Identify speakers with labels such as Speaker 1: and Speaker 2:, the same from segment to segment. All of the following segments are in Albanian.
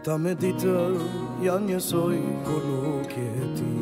Speaker 1: Dita me ditë janë njësoj kur nuk je ti.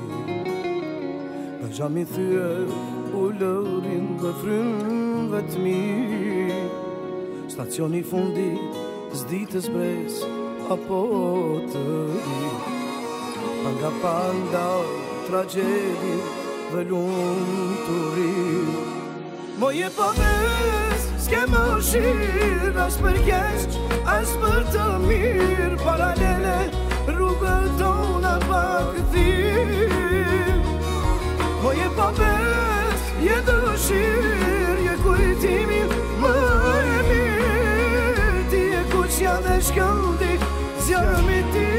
Speaker 1: Në gjami thyë u lërin dhe frymëve t'mi. Stacioni fundi s'ditës bres apo të ri. Panga panda tragedi dhe lumë të ri. Moje po ves, s'ke më shirë, as për keq, as për të mirë. Paralele, rrugët tona pa këthim. Moje po ves, je dëshirë, je kujtimi më e mirë. Ti e kuqja dhe shkëndi, zjarëmi ti.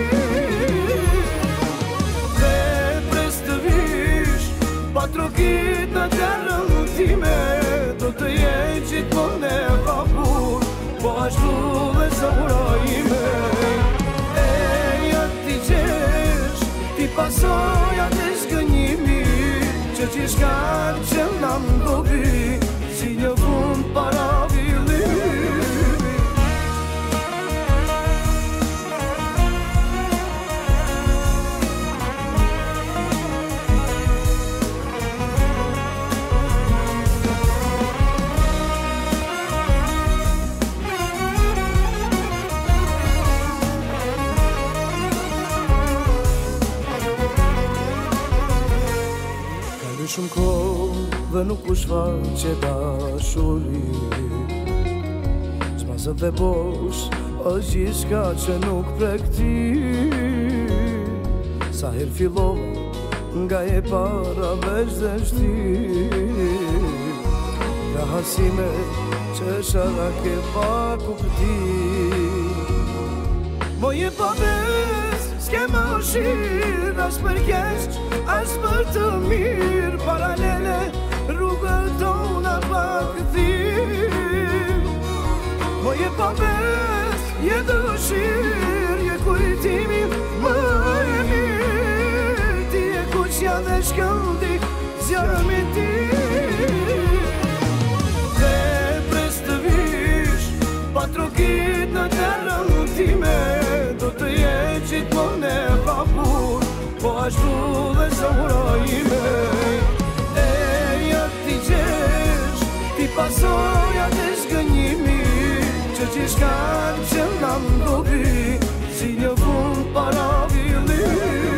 Speaker 1: Dhe pres të vish, pa trokit në terën time. Do të jetë gjithmonë e hapur, po ashtu dhe zemra ime. Ja ti qesh, ti pasoja të shgënjimi, që shkan që na mdobi, si një fund para villimi. Shumë kohë dhe nuk u shfaqe dashuri. S'masët dhe bosh është gjithçka që nuk prekti. Sa herë fillova nga e para veç dhe shti. Nga hasime që shara ke pa kupti. Moje po ves, s'ke më shirë, as për keq, as për të mirë. Paralele, rrugët tona pa këthim. Moje po ves, je dëshirë, je kujtimi më e mirë. Ti e kuqja dhe shkëndi, zjarëmi ti. Dhe pres të vish, pa trokit në terën time. Do të jetë gjithmonë e hapur, po ashtu dhe zemra ime. Ja ti qesh, ti pasoja të shgënjimi, që shkan që na mdobi, si një fund para villimi.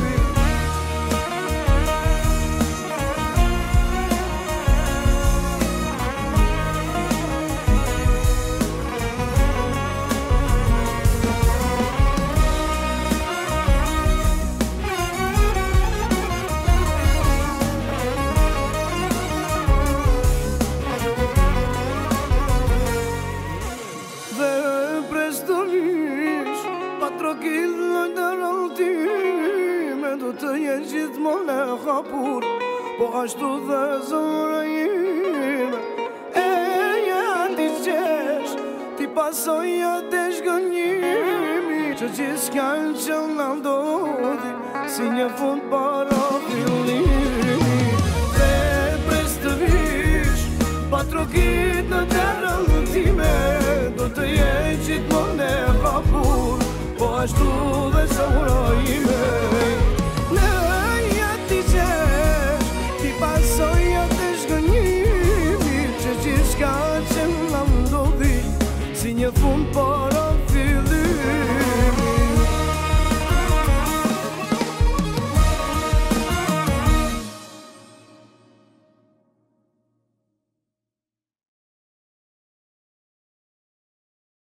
Speaker 1: Do të jetë gjithmonë e hapur, po ashtu dhe zemra ime. Ja ti qesh, ti pasoja të shgënjimi, që gjithçkan që na ndodhi, si një fund para fillimi. Dhe pres të vish, pa trokit në terën time. Do të jetë gjithmonë e hapur, po ashtu